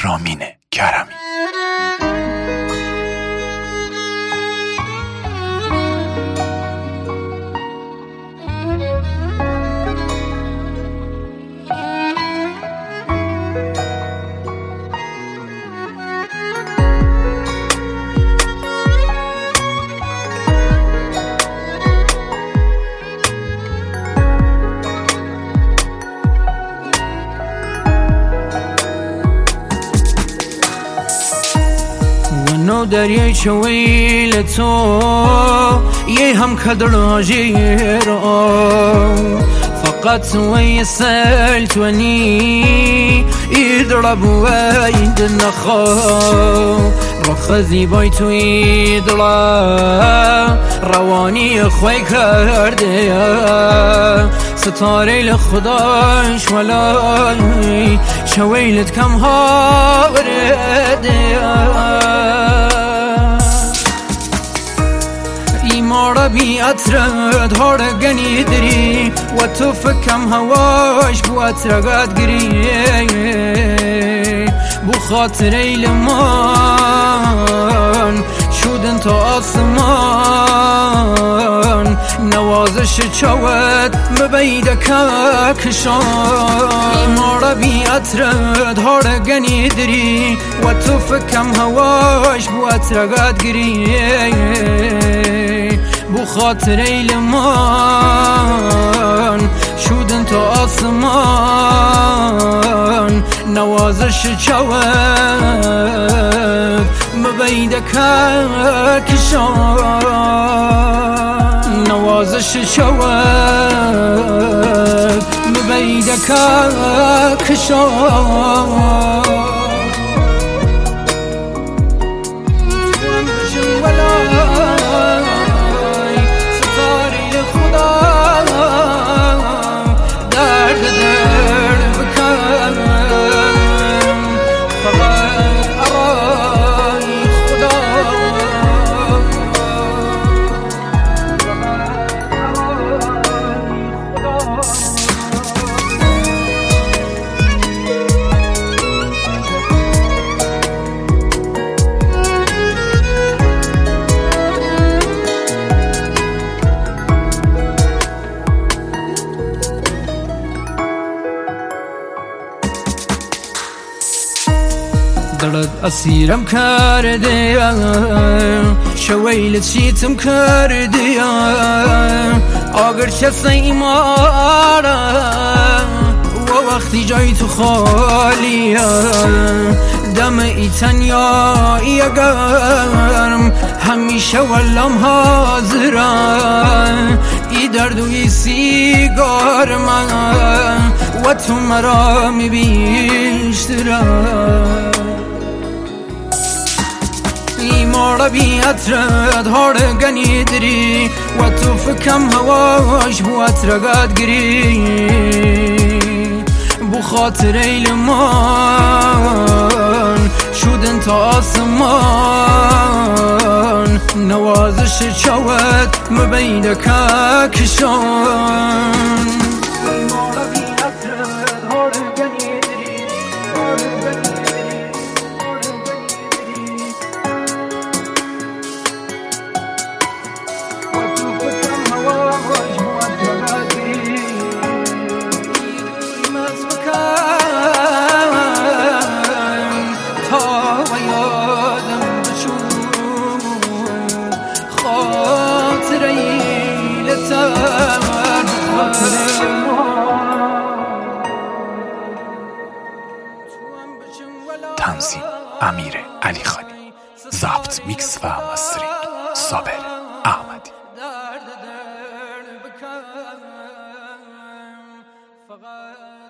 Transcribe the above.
رامین کرمی. نو دریای چویل تو یه هم کدراجی را فقط توی سل تونی ایدرب و اید نخوا رخزی بای توی دلا روانی خوی کرده ستاره لخداش ولای چویلت کم ها ورده ایمارا بی اترد هارگنی دری و تو فکم هواش بو اترگاد گری بو خاطر ایلمان شودن تا آسمان نوازش چوت مبیده کشان ایمارا بی اترد هارگنی دری و تو فکم هواش بو اترگاد گری بو خاطر ایلمان شودن تا آسمان نوازش چوت مبیده کشان نوازش چوت مبیده کشان دلت اسیرم کرده شویلت شیتم کرده اگر چه ایماره و وقتی جای تو خالیه دم ای تنیایی اگرم همیشه ولم حاضرم ای درد و ای سیگار من و تو مرا میبیشترم ایمارا بی اترد هارگنی دری و تو فکم هواش بو اترگاد گری بو خاطر ایلمان شودن تا آسمان نوازش چوت مبیده کشان ایمارا بی اترد هارگنی دری تنظیم امیر علی خانی، ضبط میکس و مسترینگ صابر احمدی.